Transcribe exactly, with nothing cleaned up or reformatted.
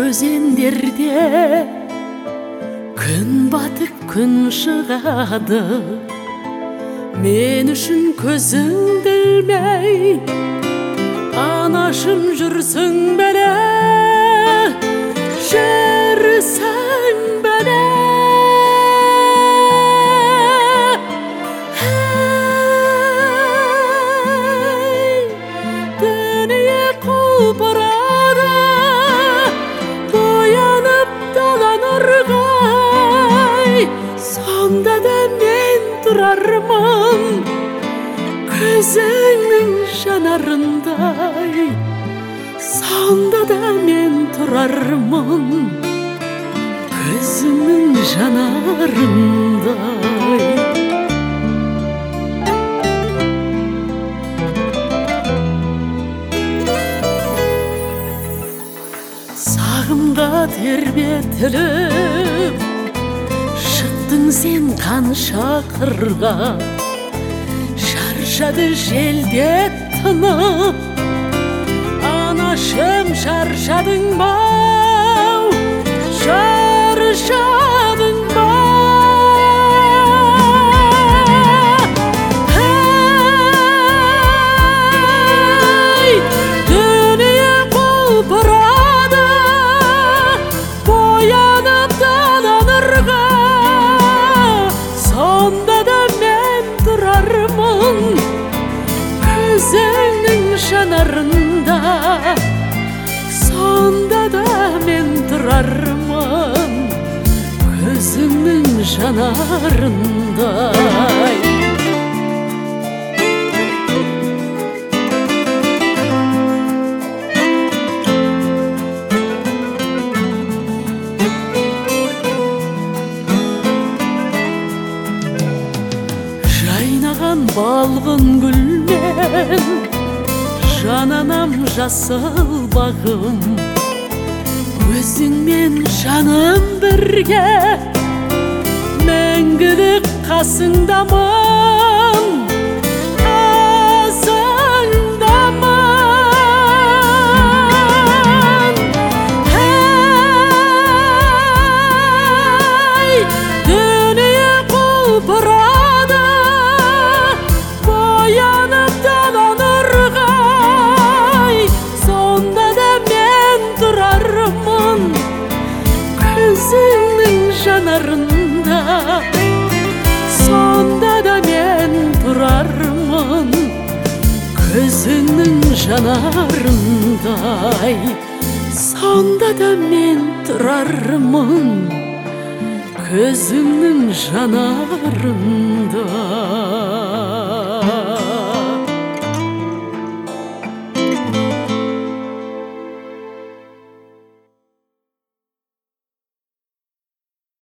өзендерде күн батып күн шығады, мен үшін көзіңді ілмей анашым жүрсің бәле, жүрсің бәле. Дүние құлпырады, боянып далан ырғай, сонда да мен тұрармын көзіңнің жанарындай, сонда да мен тұрармын көзіңнің жанарындай. Сағымға тербетіліп шықтың сен қанша қырға, шаршады желде тынып, анашым шаршадың ба, шаршадың ба? Ей, дүние құлпырады, боянып далан ырғай, сонда да мен тұрармын көзіңнің жанарында, сонда да мен тұрармын көзіңнің жанарындай. Жайнаған балғын гүлмен жананам жасыл бағым, өзіңмен жаным бірге, мәңгілік қасыңдамын, қасыңдамын. Ей, дүние құлпырады, боянып далан ырғай, сонда да мен тұрармын көзіңнің жанарында, сонда да мен тұрармын көзіңнің жанарындай, сонда да мен тұрармын көзіңнің жанарындай.